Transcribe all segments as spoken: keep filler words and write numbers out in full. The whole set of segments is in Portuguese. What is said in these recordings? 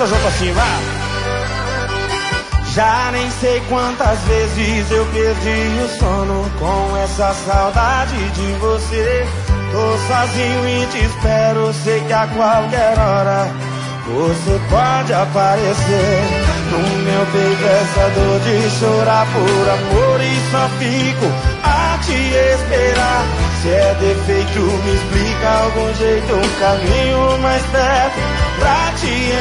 Canta junto assim, vai. Já nem sei quantas vezes eu perdi o sono com essa saudade de você. Tô sozinho e te espero, sei que a qualquer hora você pode aparecer. No meu peito essa dor de chorar por amor e só fico a te esperar. Se é defeito me explica algum jeito, um caminho mais perto pra te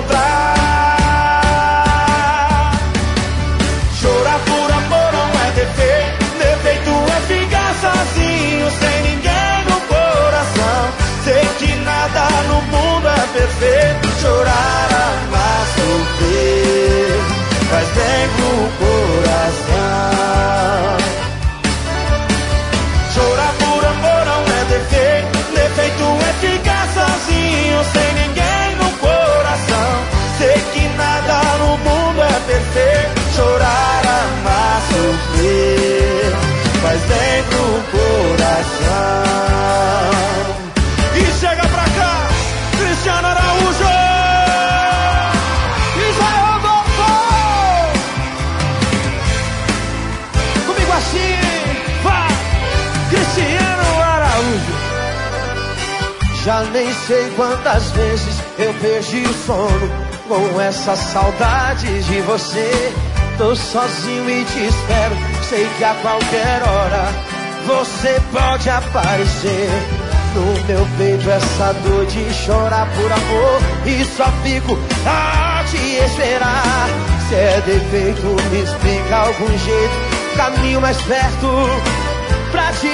encontrar. Chorar por amor não é defeito, defeito é ficar sozinho sem ninguém no coração. Sei que nada no mundo é perfeito, chorar, amar, sofrer faz bem pro coração. Chorar por amor não é defeito, defeito é ficar sozinho sem ninguém no coração. Sei que nada no mundo é perfeito, chorar, amar, sofrer faz bem pro coração. E chega pra cá, Cristiano Araújo! Israel voltou! Comigo assim, vai! Cristiano Araújo! Já nem sei quantas vezes eu perdi o sono com essa saudade de você. Tô sozinho e te espero, sei que a qualquer hora você pode aparecer. No meu peito essa dor de chorar por amor e só fico a te esperar. Se é defeito me explica algum jeito, caminho mais perto pra te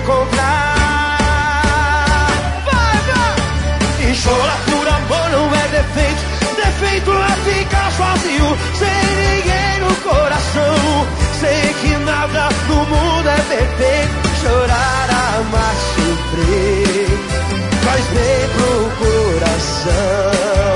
encontrar. Vai, vai! E chorar por amor não é defeito, defeito é ficar sozinho sem ninguém no coração. Sei que nada no mundo é perfeito, chorar, amar, sofrer faz bem pro coração.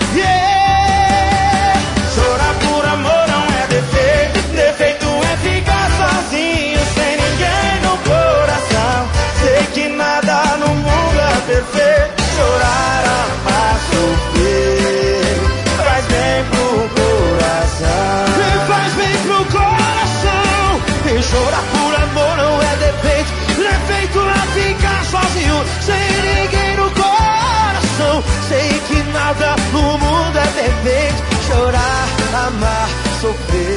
Yeah! Chorar por amor não é defeito, defeito é ficar sozinho sem ninguém no coração. Sei que nada no mundo é perfeito, chorar, amar, sofrer faz bem pro coração. E faz bem pro coração. E chorar por amor não é defeito, defeito é ficar sozinho sem ninguém no coração. Sei que nada no mundo é perfeito, chorar, amar, sofrer